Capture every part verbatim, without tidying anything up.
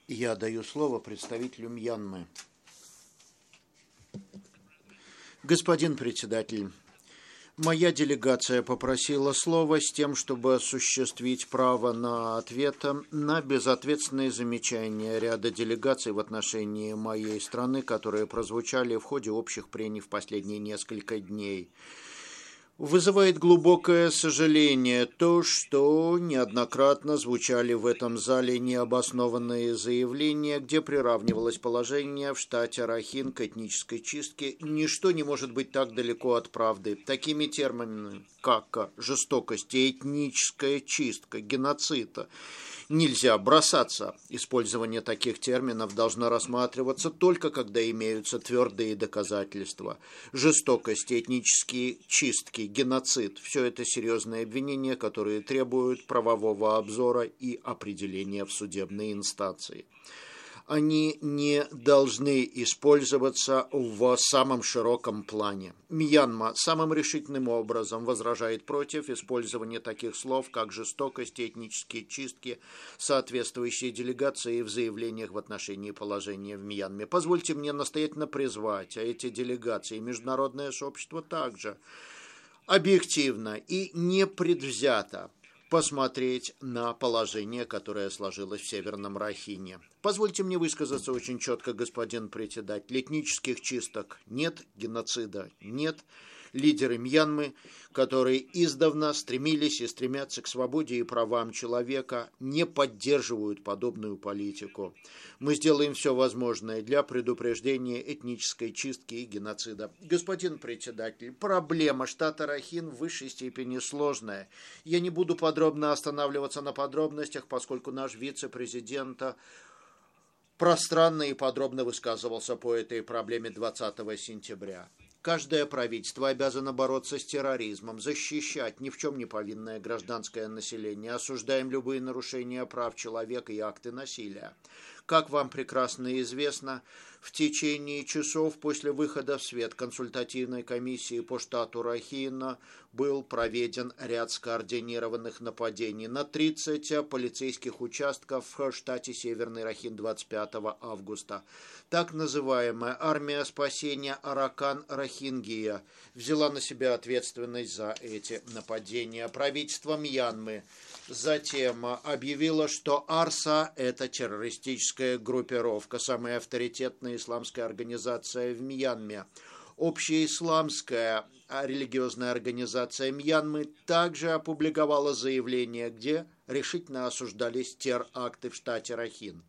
Я даю слово представителю Мьянмы. Господин председатель, моя делегация попросила слова с тем, чтобы осуществить право на ответ на безответственные замечания ряда делегаций в отношении моей страны, которые прозвучали в ходе общих прений в последние несколько дней. Вызывает глубокое сожаление то, что неоднократно звучали в этом зале необоснованные заявления, где приравнивалось положение в штате Рахин к этнической чистке. Ничто не может быть так далеко от правды. Такими терминами, как жестокость, этническая чистка, геноцид, нельзя бросаться. Использование таких терминов должно рассматриваться только когда имеются твердые доказательства. Жестокость, этнические чистки, геноцид – все это серьезные обвинения, которые требуют правового обзора и определения в судебной инстанции. Они не должны использоваться в самом широком плане. Мьянма самым решительным образом возражает против использования таких слов, как жестокость и этнические чистки, соответствующие делегации в заявлениях в отношении положения в Мьянме. Позвольте мне настоятельно призвать эти делегации и международное сообщество также объективно и непредвзято посмотреть на положение, которое сложилось в Северном Рахине. Позвольте мне высказаться очень четко, господин председатель. Этнических чисток нет, геноцида нет. Лидеры Мьянмы, которые издавна стремились и стремятся к свободе и правам человека, не поддерживают подобную политику. Мы сделаем все возможное для предупреждения этнической чистки и геноцида. Господин председатель, проблема штата Рахин в высшей степени сложная. Я не буду подробно останавливаться на подробностях, поскольку наш вице-президент пространно и подробно высказывался по этой проблеме двадцатого сентября. Каждое правительство обязано бороться с терроризмом, защищать ни в чем не повинное гражданское население, осуждаем любые нарушения прав человека и акты насилия. Как вам прекрасно известно, в течение часов после выхода в свет консультативной комиссии по штату Рахин был проведен ряд скоординированных нападений на тридцать полицейских участков в штате Северный Рахин двадцать пятого августа. Так называемая армия спасения Аракан Рохингия взяла на себя ответственность за эти нападения. Правительство Мьянмы затем объявило, что Арса – это террористическая группировка, самая авторитетная исламская организация в Мьянме. Общеисламская религиозная организация Мьянмы также опубликовала заявление, где решительно осуждались теракты в штате Рахин.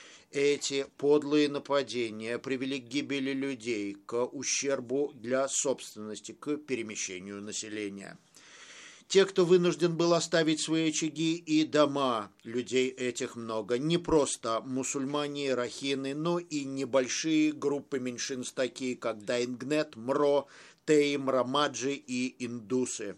Эти подлые нападения привели к гибели людей, к ущербу для собственности, к перемещению населения. Те, кто вынужден был оставить свои очаги и дома, людей этих много, не просто мусульмане и рахины, но и небольшие группы меньшинств, такие как Дайнгнет, Мро, Тейм, Рамаджи и индусы.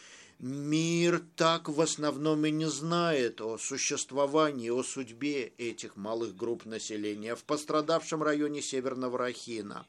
Мир так в основном и не знает о существовании, о судьбе этих малых групп населения в пострадавшем районе Северного Рахина.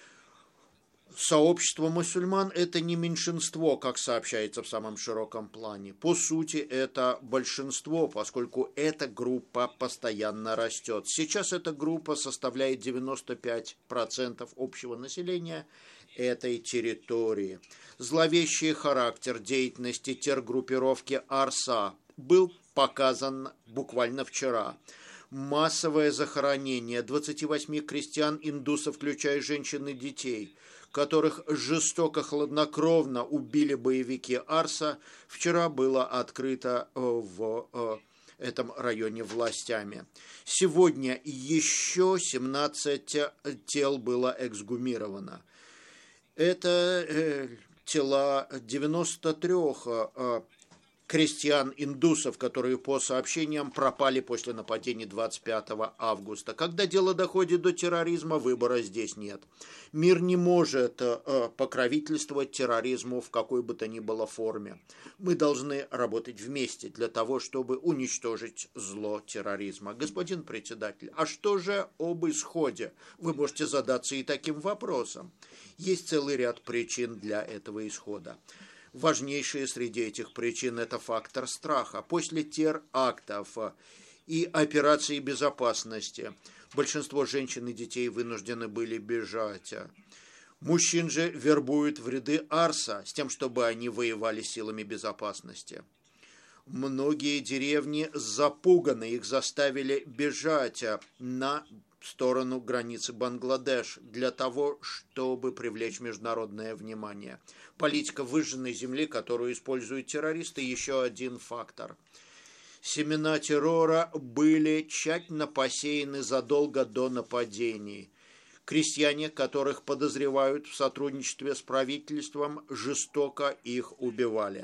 Сообщество мусульман – это не меньшинство, как сообщается в самом широком плане. По сути, это большинство, поскольку эта группа постоянно растет. Сейчас эта группа составляет девяносто пять процентов общего населения этой территории. Зловещий характер деятельности тергруппировки Арса был показан буквально вчера. Массовое захоронение двадцати восьми крестьян-индусов, включая женщин и детей, которых жестоко, хладнокровно убили боевики Арса, вчера было открыто в этом районе властями. Сегодня еще семнадцать тел было эксгумировано. Это э, тела девяноста трёх э, крестьян-индусов, которые, по сообщениям, пропали после нападений двадцать пятого августа. Когда дело доходит до терроризма, выбора здесь нет. Мир не может э, покровительствовать терроризму в какой бы то ни было форме. Мы должны работать вместе для того, чтобы уничтожить зло терроризма. Господин председатель, а что же об исходе? Вы можете задаться и таким вопросом. Есть целый ряд причин для этого исхода. Важнейшие среди этих причин – это фактор страха. После терактов и операции безопасности. Большинство женщин и детей вынуждены были бежать. Мужчин же вербуют в ряды Арса с тем, чтобы они воевали силами безопасности. Многие деревни запуганы, их заставили бежать на сторону границы Бангладеш для того, чтобы привлечь международное внимание. Политика выжженной земли, которую используют террористы, еще один фактор. Семена террора были тщательно посеяны задолго до нападений. Крестьяне, которых подозревают в сотрудничестве с правительством, жестоко их убивали.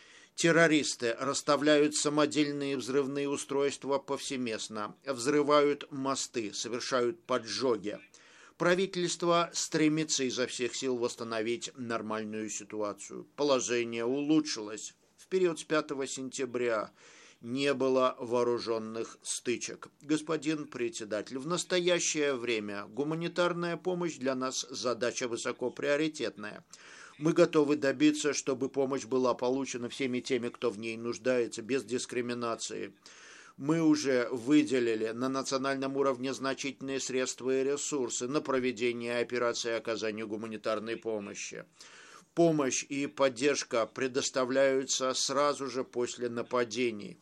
Террористы расставляют самодельные взрывные устройства повсеместно, взрывают мосты, совершают поджоги. Правительство стремится изо всех сил восстановить нормальную ситуацию. Положение улучшилось. В период с пятого сентября не было вооруженных стычек. Господин председатель, в настоящее время гуманитарная помощь для нас задача высокоприоритетная. Мы готовы добиться, чтобы помощь была получена всеми теми, кто в ней нуждается, без дискриминации. Мы уже выделили на национальном уровне значительные средства и ресурсы на проведение операций и оказание гуманитарной помощи. Помощь и поддержка предоставляются сразу же после нападений.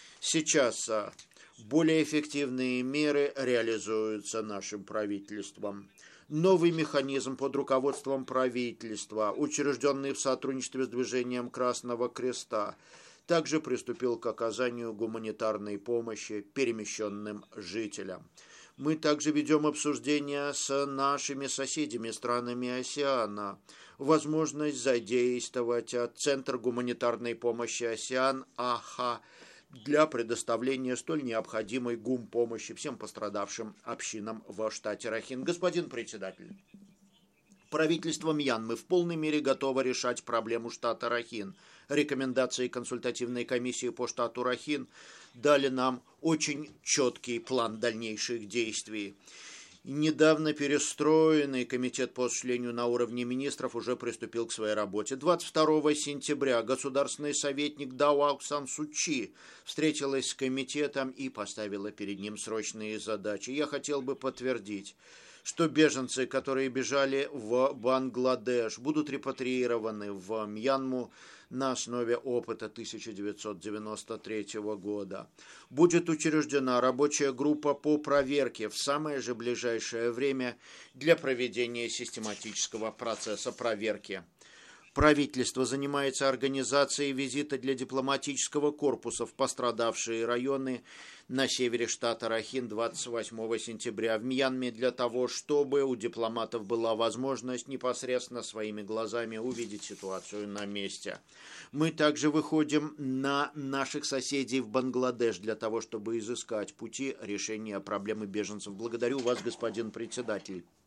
Сейчас более эффективные меры реализуются нашим правительством. Новый механизм под руководством правительства, учрежденный в сотрудничестве с движением Красного Креста, также приступил к оказанию гуманитарной помощи перемещенным жителям. Мы также ведем обсуждения с нашими соседями, странами АСЕАНа. Возможность задействовать Центр гуманитарной помощи АСЕАН АХА для предоставления столь необходимой гумпомощи всем пострадавшим общинам в штате Рахин. Господин председатель, правительство Мьянмы в полной мере готово решать проблему штата Рахин. Рекомендации консультативной комиссии по штату Рахин дали нам очень четкий план дальнейших действий. Недавно перестроенный комитет по осуществлению на уровне министров уже приступил к своей работе. двадцать второго сентября государственный советник Дао Аун Сан Су Чжи встретилась с комитетом и поставила перед ним срочные задачи. Я хотел бы подтвердить, что беженцы, которые бежали в Бангладеш, будут репатриированы в Мьянму на основе опыта тысяча девятьсот девяносто третьего года. Будет учреждена рабочая группа по проверке в самое же ближайшее время для проведения систематического процесса проверки. Правительство занимается организацией визита для дипломатического корпуса в пострадавшие районы на севере штата Рахин двадцать восьмого сентября в Мьянме для того, чтобы у дипломатов была возможность непосредственно своими глазами увидеть ситуацию на месте. Мы также выходим на наших соседей в Бангладеш для того, чтобы изыскать пути решения проблемы беженцев. Благодарю вас, господин председатель.